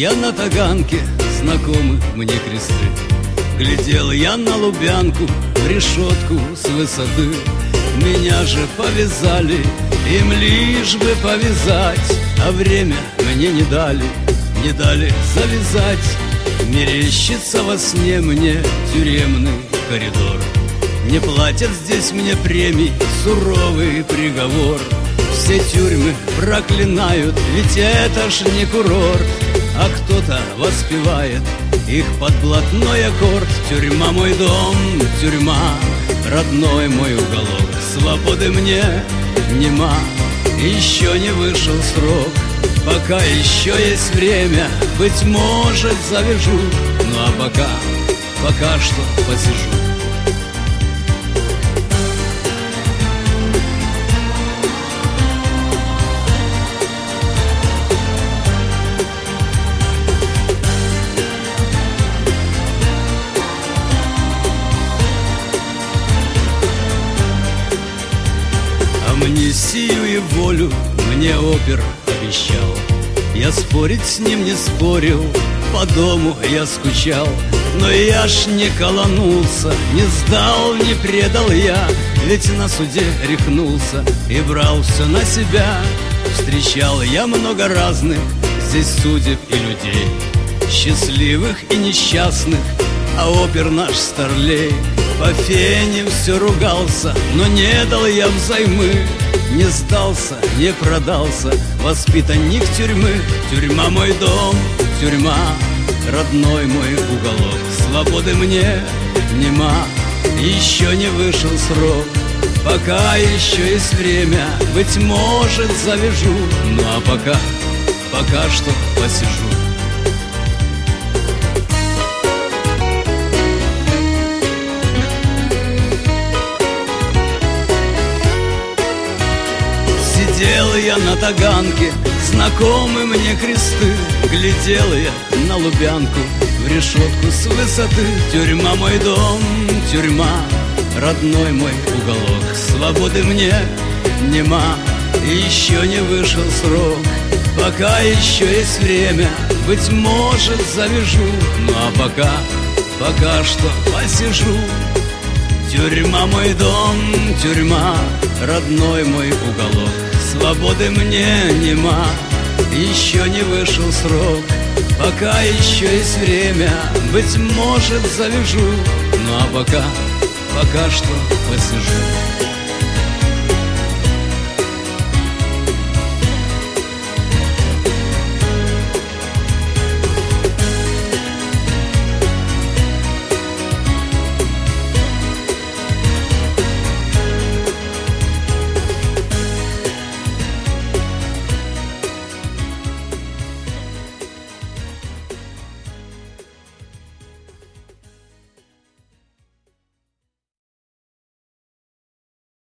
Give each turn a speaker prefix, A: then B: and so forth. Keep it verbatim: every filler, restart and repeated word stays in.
A: я на таганке, знакомы мне кресты. Глядел я на Лубянку, в решетку с высоты. Меня же повязали, им лишь бы повязать, а время мне не дали, не дали завязать. Мерещится во сне мне тюремный коридор. Не платят здесь мне премий, суровый приговор. Все тюрьмы проклинают, ведь это ж не курорт. А кто-то воспевает их под блатной аккорд. Тюрьма мой дом, тюрьма, родной мой уголок. Свободы мне нема, еще не вышел срок. Пока еще есть время, быть может завяжу. Ну а пока, пока что посижу. Амнистию и волю мне опер обещал. Я спорить с ним не спорил, по дому я скучал. Но я ж не колонулся, не сдал, не предал я. Ведь на суде рехнулся и брал все на себя. Встречал я много разных здесь судеб и людей, счастливых и несчастных, а опер наш старлей по фене все ругался, но не дал я взаймы. Не сдался, не продался, воспитанник тюрьмы. Тюрьма мой дом, тюрьма, родной мой уголок. Свободы мне нема, еще не вышел срок. Пока еще есть время, быть может завяжу. Ну а пока, пока что посижу. Сидел я на таганке, знакомы мне кресты. Глядел я на Лубянку, в решетку с высоты. Тюрьма мой дом, тюрьма, родной мой уголок. Свободы мне нема, еще не вышел срок. Пока еще есть время, быть может завяжу. Ну а пока, пока что посижу. Тюрьма мой дом, тюрьма, родной мой уголок. Свободы мне нема, еще не вышел срок. Пока еще есть время, быть может завяжу. Ну а пока, пока что посижу.